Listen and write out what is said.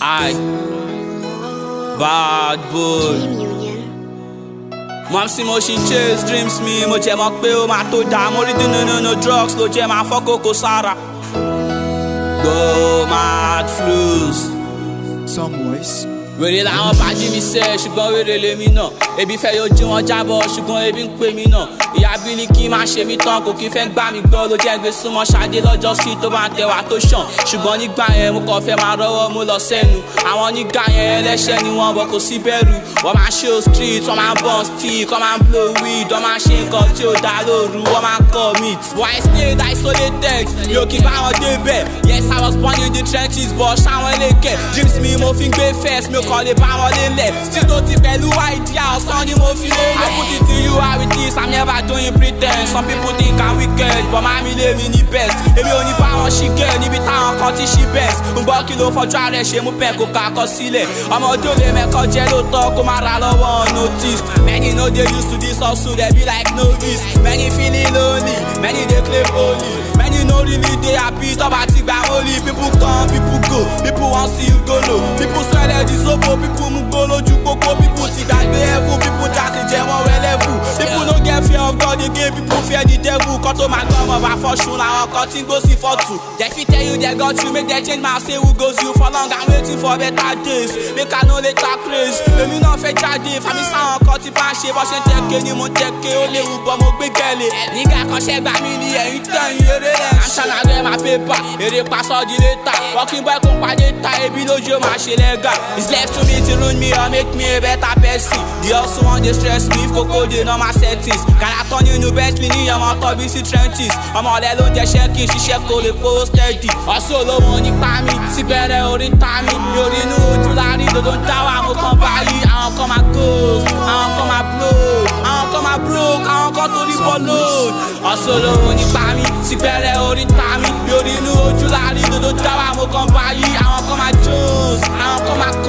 I bad boy. Mom see motion chase dreams me mo jẹ mọ̀ pé ó máa tó dáa mo rí no drugs ló jẹ́ máa fọ́ kókó sára. Go mad flus. Some voice. Wèrè làwọn bàjí mi sẹ́ ṣùgbọ́n wèrè lèmi náà. Ebi fẹ́ yóò jí wọn jábọ̀ ṣùgbọ́n ebi ń pè mí náà. Ìyá Bílíkì máa ṣe mí tán kò kí fẹ́ gbá mi gbọ́ ló jẹ́ gbé súnmọ́ Ṣadé lọ́jọ́ sí tó máa tẹ̀wá tó ṣàn. Ṣùgbọ́n nígbà yẹn mo kàn fẹ́ máa rọ́wọ́ mú lọ sẹ́nu. Àwọn nígbà yẹn ẹlẹ́ṣẹ̀ ni wọ́n bọ̀ kò sí bẹ̀rù. Wọ́n máa show street, wọ́n máa burn stick, wọ́n máa blow weed, wọ́n máa ṣe nǹkan tí ó dá lóru, wọ́n máa commit. Why stayed isolated? Mi ò kí bá wọn débẹ̀. Yes, I was born in the trenches but ṣáwọn elékè. Dreams mi mo fi ń gbé first, mi ò kàn lè bá wọn lélẹ̀. Still tó ti pẹ̀lú idea ọ̀sán ni mo fi lélẹ̀. I put it to you how it is, I'm never doing pretend. Some people think I'm wicked but màmí lé mi ní best. Èmi ò ní bá wọn ṣì gẹ̀ níbi táwọn kan ti ṣí best. Ń gbọ́ kí ló fọjú ààrẹ ṣe mú pẹ́ kó ká kọ sílẹ̀. Ọmọdé ò lè mẹ́kọ́ jẹ́ lóòótọ́ kó má ra lọ́wọ́ unnoticed. Many know they used to this hustle, they be like novice. Many feeling lonely, many they claim holy. Many no really they happy, tọ́ba ti gbà holy. People come, people go, people wan see you go low. People swear they disobo, people mú gbó lójú kókó. People ti gbàgbé ẹ̀fún, people jáde jẹ́ wọ́n wẹ́ level. People no get fear of God again, people fear the devil. Kọ́ tó máa gbọ́ ọmọ bá fọ́ṣun làwọn kan tí ń gbó sí fọ́tù. They fit tell you they got you, make they change my say who goes you for long. I'm waiting for better days, make I no later craze. Èmi náà fẹ́ jáde, fàmí sáwọn kan ti bá ṣe bọ́ ṣe ń tẹ̀ké ni mo tẹ̀ké ó léwu bọ́ mo gbé gẹ̀lẹ̀. Nígbà kan ṣẹ́ gbà mí ní ẹ̀yìn tẹ̀yìn eré rẹ̀. I'm tryna get my paper, èrè pasọ́ di later. Working boy kò pàdé ta ebi lójú ó máa ṣe lẹ́gà. It's left to me to ruin me or make me a better person. They also want dey stress me if kókó dey normal settings. Kàrà tán nínú Bentley ní ọmọ tọ́bí sí trenches. Ọmọ ọ̀lẹ́ ló ń jẹ́ ṣẹ́kì ṣiṣẹ́ kó lè kó steady. Ọ̀ṣun olówó nípa mi, ti bẹ̀rẹ̀ orí ta mi. Mi ò rí inú ojú láàrin dòdò ń dá wà mo kàn báyìí. Àwọn kan máa ghost, àwọn kan máa blow, àwọn kan máa broke, àwọn kan torí bọ́ load. Ọ̀ṣun olówó nípa mi, ti bẹ̀rẹ̀ orí ta mi. Mi ò rí inú ojú láàrin dòdò ń dá wà mo kàn báyìí. Àwọn kan máa jones, àwọn kan máa